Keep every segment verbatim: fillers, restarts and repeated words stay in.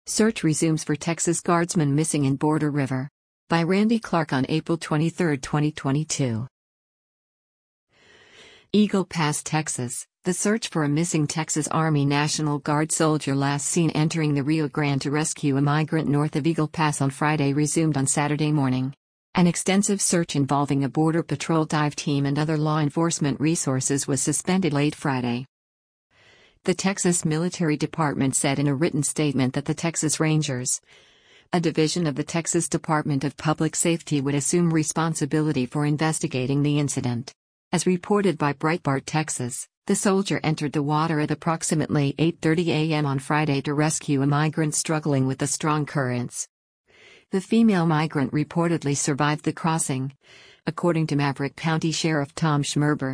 Search resumes for Texas guardsman missing in Border River. By Randy Clark on April twenty-third, twenty twenty-two. Eagle Pass, Texas. The search for a missing Texas Army National Guard soldier last seen entering the Rio Grande to rescue a migrant north of Eagle Pass on Friday resumed on Saturday morning. An extensive search involving a Border Patrol dive team and other law enforcement resources was suspended late Friday. The Texas Military Department said in a written statement that the Texas Rangers, a division of the Texas Department of Public Safety, would assume responsibility for investigating the incident. As reported by Breitbart Texas, the soldier entered the water at approximately eight thirty a m on Friday to rescue a migrant struggling with the strong currents. The female migrant reportedly survived the crossing, according to Maverick County Sheriff Tom Schmerber.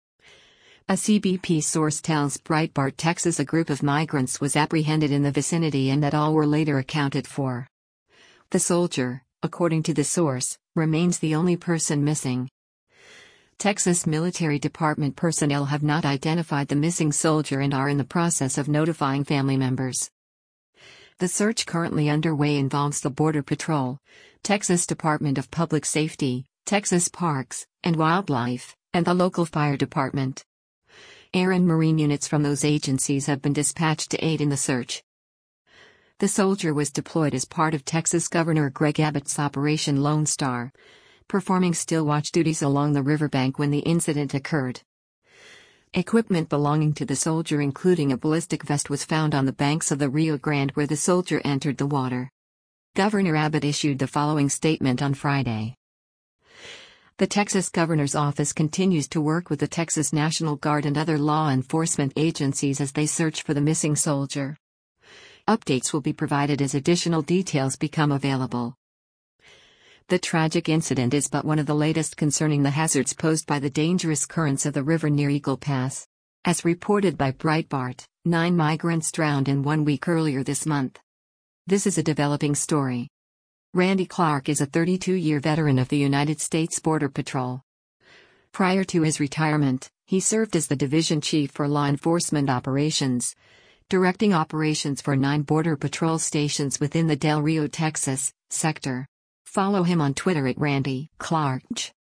A C B P source tells Breitbart Texas a group of migrants was apprehended in the vicinity and that all were later accounted for. The soldier, according to the source, remains the only person missing. Texas Military Department personnel have not identified the missing soldier and are in the process of notifying family members. The search currently underway involves the Border Patrol, Texas Department of Public Safety, Texas Parks and Wildlife, and the local fire department. Air and Marine units from those agencies have been dispatched to aid in the search. The soldier was deployed as part of Texas Governor Greg Abbott's Operation Lone Star, performing still watch duties along the riverbank when the incident occurred. Equipment belonging to the soldier, including a ballistic vest, was found on the banks of the Rio Grande where the soldier entered the water. Governor Abbott issued the following statement on Friday. The Texas Governor's Office continues to work with the Texas National Guard and other law enforcement agencies as they search for the missing soldier. Updates will be provided as additional details become available. The tragic incident is but one of the latest concerning the hazards posed by the dangerous currents of the river near Eagle Pass. As reported by Breitbart, nine migrants drowned in one week earlier this month. This is a developing story. Randy Clark is a thirty-two-year veteran of the United States Border Patrol. Prior to his retirement, he served as the division chief for law enforcement operations, directing operations for nine Border Patrol stations within the Del Rio, Texas, sector. Follow him on Twitter at Randy Clark.